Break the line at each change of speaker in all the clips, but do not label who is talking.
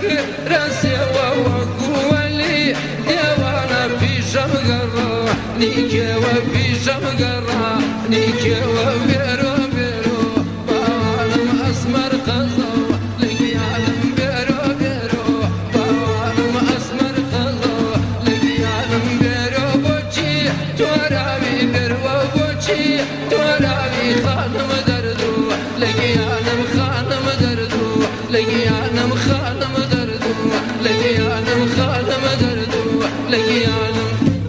راسي وقولي ديوانا في شمقرة نيكي وفي شمقرة نيكي وبيرو بيرو بعالم أسمر قزو لقي عالم بيرو بيرو بعالم أسمر قزو لقي عالم بيرو بوشي تورابي بيرو بوشي تورابي خانم دردو لقي عالم خانم دردو لقي عالم خانم دردو لقي عالم خانم دردو لقي عالم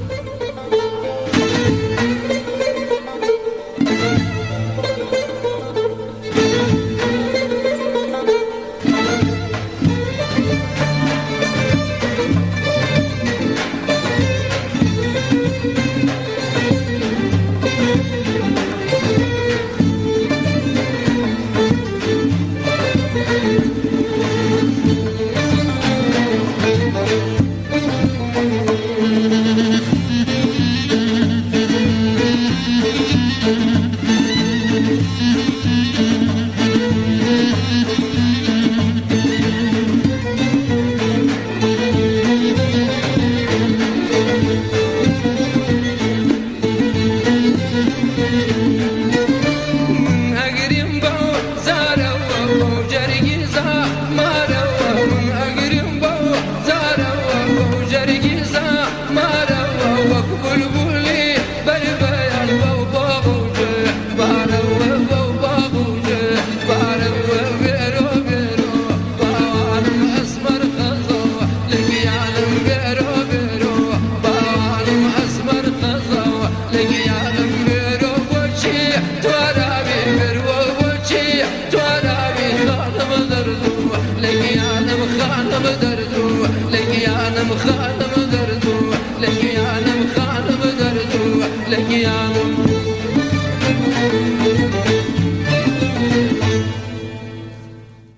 خانم دردو لقيانم خانم دردو لقيانم خانم دردو لقيانم